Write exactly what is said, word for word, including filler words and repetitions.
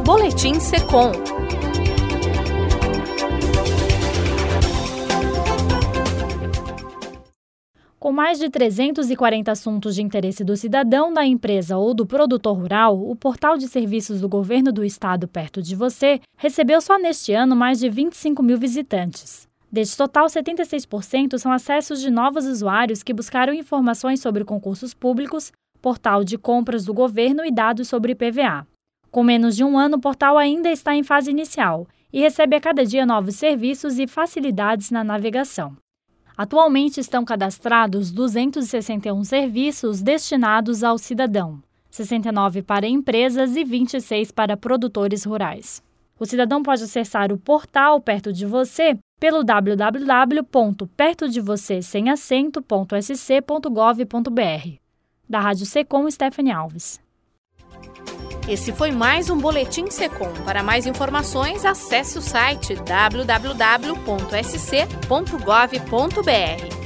Boletim Secom. Com mais de trezentos e quarenta assuntos de interesse do cidadão, da empresa ou do produtor rural, o portal de serviços do Governo do Estado Perto de Você recebeu só neste ano mais de vinte e cinco mil visitantes. Deste total, setenta e seis por cento são acessos de novos usuários que buscaram informações sobre concursos públicos, portal de compras do governo e dados sobre I P V A. Com menos de um ano, o portal ainda está em fase inicial e recebe a cada dia novos serviços e facilidades na navegação. Atualmente estão cadastrados duzentos e sessenta e um serviços destinados ao cidadão, sessenta e nove para empresas e vinte e seis para produtores rurais. O cidadão pode acessar o portal Perto de Você pelo w w w ponto perto de você sem acento ponto s c ponto gov ponto b r. Da Rádio Secom, Stephanie Alves. Esse foi mais um Boletim Secom. Para mais informações, acesse o site w w w ponto s c ponto gov ponto b r.